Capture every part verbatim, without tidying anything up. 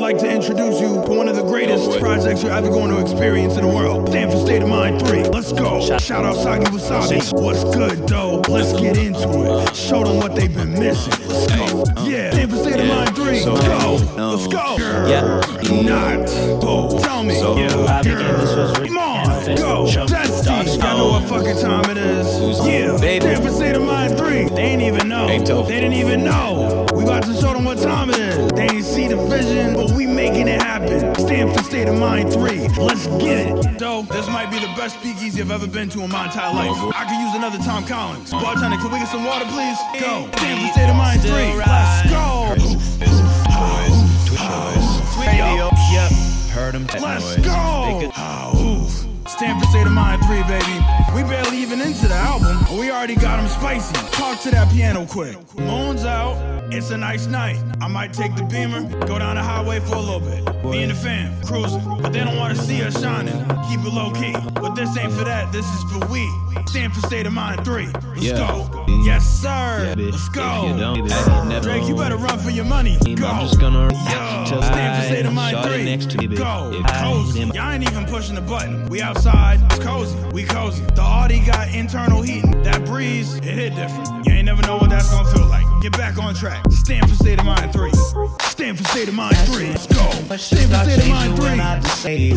like to introduce you to one of the greatest projects you're ever going to experience in the world. Stand for State of Mind three. Let's go. Shout out Sagi Wasabi. What's good, though? Let's get into it. Show them what they've been missing. Let's go. Yeah. Stand for State of Mind three. Go. Let's go. Yeah. Not. Oh. Tell me. Yeah. Come on. Go. Dusty. Y'all know what fucking time it is. Yeah. Stand for State of Mind three. They ain't even know. They didn't even know. We about to show them what time it is. They ain't see the vision, but we making it happen. Stand for State of Mind three. Let's get it. Though, this might be the best speakeasy I've ever been to in my entire life. I could use another Tom Collins. Bartender, can we get some water, please? Go. Stand for State of Mind three. Let's go. Yep. Heard him. Let's go. Stand for State of Mind three, baby. We barely even into the album, but we already got them spicy. Talk to that piano quick. Moon's out. It's a nice night. I might take the Beamer, go down the highway for a little bit. Me and the fam, cruising. But they don't want to see us shining. Keep it low key. But this ain't for that, this is for we. Stand for State of Mind three. Let's yeah. go. Yes, sir. Yeah, Let's go. You Drake, you better run for your money. Go. I'm just gonna Yo. Stand for State of Mind three. Next to me, go. Cozy. Y'all ain't even pushing the button. We outside. It's cozy. We cozy. The Audi got internal heating. That breeze, it hit different. You ain't never know what that's gonna feel like. Get back on track. Stand for State of Mind three. Stand for State of Mind three. Let's go. Stand for State of Mind three.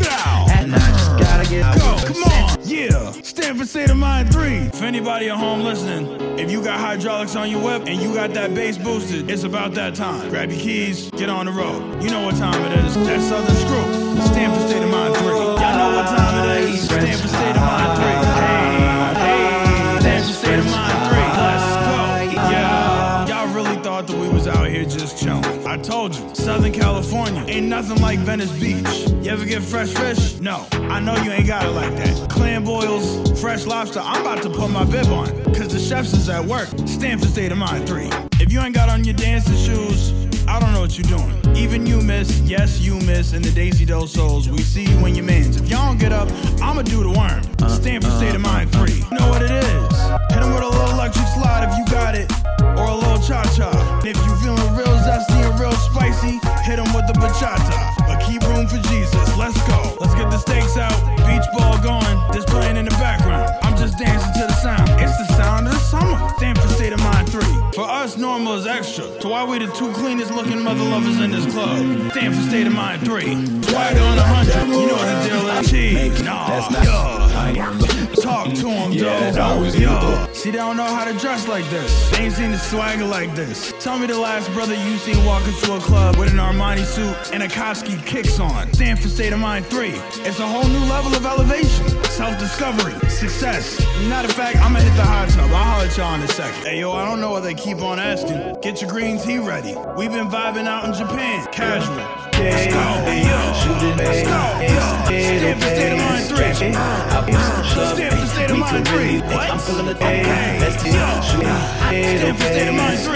Go. Come on. Yeah. Stand for State of Mind three. If anybody at home listening, if you got hydraulics on your whip and you got that bass boosted, it's about that time. Grab your keys, get on the road. You know what time it is. That's Southern Screw. Stand for State of Mind three. Y'all know what time it is. Stand for State of Mind three. Hey, hey. Stand for State of Mind three. Let's go. Yeah. Y'all really thought that we was out here just chilling. I told you, Southern California ain't nothing like Venice Beach. You ever get fresh fish? No, I know you ain't got it like that. Clam boils, fresh lobster, I'm about to put my bib on, cause the chefs is at work. Stand for State of Mind three. If you ain't got on your dancing shoes, I don't know what you're doing. Even you miss, yes you miss, in the Daisy Doe Souls, we see you when you mans. If y'all don't get up, I'ma do the worm. Stand for State of Mind three. You know what it is. Hit them with a little electric slide if you got it, or a little cha-cha. If you feeling real zesty and real spicy, hit them with the bachata. But keep room for Jesus, let's go. Let's get the stakes out, beach ball going, this playing in the background. I'm just dancing to the sound, it's the sound of the summer. Stand for State of Mind three. For us, normal is extra. So why we the two cleanest looking mother lovers in this club? Stand for State of Mind three. Swag on a hundred, you know what the deal is. Cheese, nah, yo. Talk to them, though. Yo. See, they don't know how to dress like this. They ain't seen the swagger like this. Tell me the last brother you seen walk into a club with an Armani suit and a Koski kicks on. Stand for State of Mind three. It's a whole new level of elevation. Self-discovery, success. Matter of fact, I'ma hit the hot tub. I'll holler at y'all in a second. Hey, yo, I don't know what they keep on asking. Get your green tea ready. We've been vibing out in Japan. Casual. Let's go. Hey, yo. Let's go. Stand for State of Mind three. Stand for State of Mind three. What? I'm feeling the day. Let's stand for State of Mind three.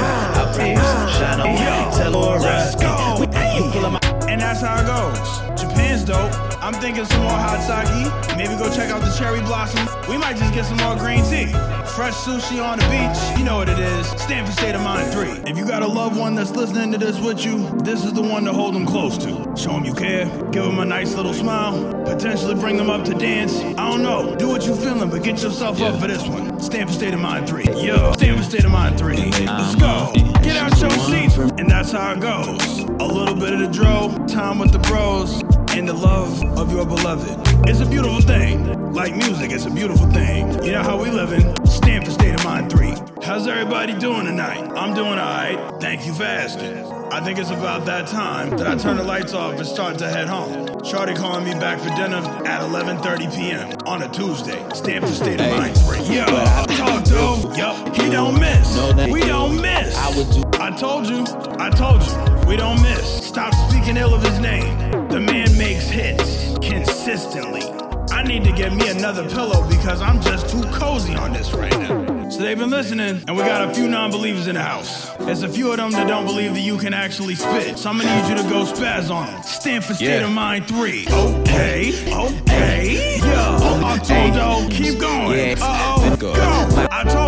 Yo. Let's go. And that's how it goes. Japan's dope. I'm thinking some more hot sake. Maybe go check out the cherry blossom. We might just get some more green tea. Fresh sushi on the beach. You know what it is. Stand for State of Mind three. If you got a loved one that's listening to this with you, this is the one to hold them close to. Show them you care. Give them a nice little smile. Potentially bring them up to dance. I don't know. Do what you feeling, but get yourself yeah. up for this one. Stand for State of Mind three. Yo. Stand for State of Mind three. Let's go. Get out your seats. And that's how it goes. A little bit of the dro, time with the bros, and the love of your beloved. It's a beautiful thing. Like music, it's a beautiful thing. You know how we living. Stand for State of Mind three. How's everybody doing tonight? I'm doing alright. Thank you for asking. I think it's about that time that I turn the lights off and start to head home. Shorty calling me back for dinner at eleven thirty p.m. on a Tuesday. Stand for State of Mind three. Yo, talk to Yup, he don't miss. We don't miss. I told you, I told you, we don't miss. Stop speaking ill of his name. The man makes hits consistently. I need to get me another pillow because I'm just too cozy on this right now. So they've been listening, and we got a few non-believers in the house. There's a few of them that don't believe that you can actually spit. So I'm gonna need you to go spaz on them. Stand for State yeah. of Mind three. Okay, okay, yeah. I told y'all, keep going. Uh-oh, go. I told y'all,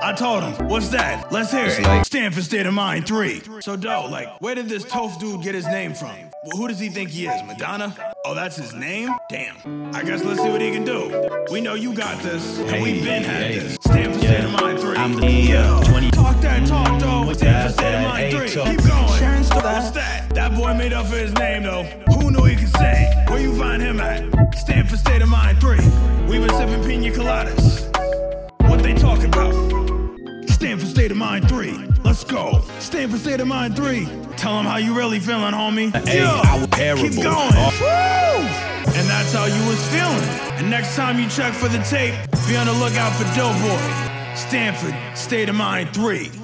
I told him, what's that? Let's hear it. Like Stanford State of Mind three. So, dope, like, where did this Toph dude get his name from? Well, who does he think he is, Madonna? Oh, that's his name? Damn. I guess let's see what he can do. We know you got this, and hey, we been had hey, this. Stanford yeah. State of Mind three. I'm the uh, twenty. Talk that talk, though. Stanford State of Mind three. Keep going. What's that? That boy made up for his name, though. Who knew he could sing? Where you find him at? Stanford State of Mind three. We been sipping pina coladas. What they talking about? Stanford State of Mind three. Let's go. Stanford State of Mind three. Tell them how you really feeling, homie. Hey, Yo, I was terrible. Keep going. Oh. And that's how you was feeling. And next time you check for the tape, be on the lookout for Doughboy. Stanford State of Mind three.